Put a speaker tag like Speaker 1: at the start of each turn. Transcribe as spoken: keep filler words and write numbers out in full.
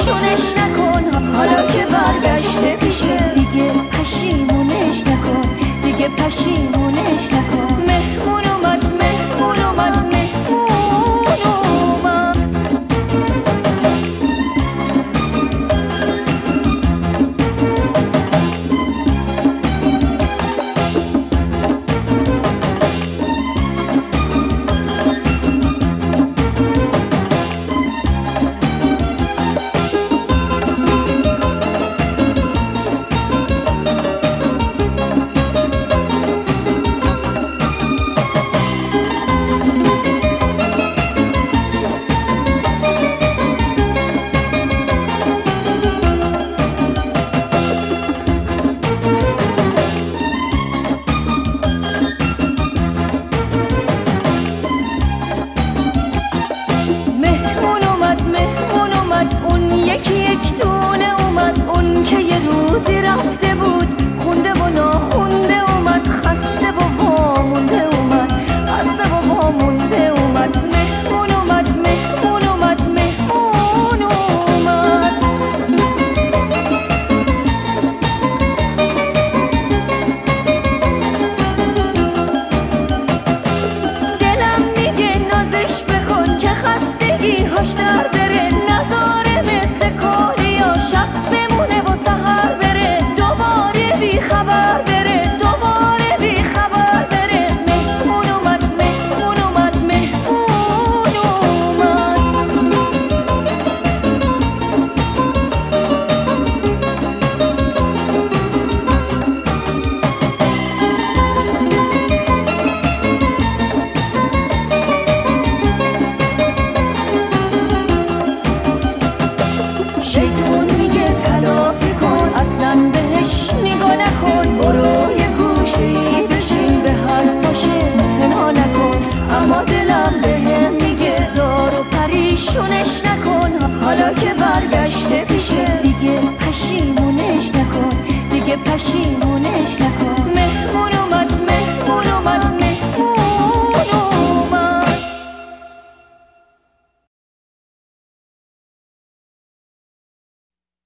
Speaker 1: پریشونش نکن، حالا که برگشته پیشه دیگه پشیمونش نکن، دیگه پشیمونش نکن. مهمون اومد مهمون اومد مهمون اومد. یکی یک دونه اومد، اون که یه روزی رفته بود، خونده و ناخونده اومد، خسته و وامونده اومد، خسته و وامونده اومد. مهمون اومد مهمون اومد مهمون اومد. دلم میگه نازش بکن که خستگی‌هاش در بره، نذاره مثل کاریا شب بمونه و سحر بره، دوباره بی خبر بره، دوباره بی خبر بره. مهمون اومد مهمون اومد مهمون اومد. شیطون میگه تلافی کن، اصلا بهش نگاه نکن، برو یه گوشه‌ای بشین، به حرفاش اعتنا نکن. اما دلم بهم میگه زار و پریشونش نکن، حالا که برگشته پیشه دیگه پشیمونش نکن، دیگه پشیمونش نکن. مهمون اومد مهمون اومد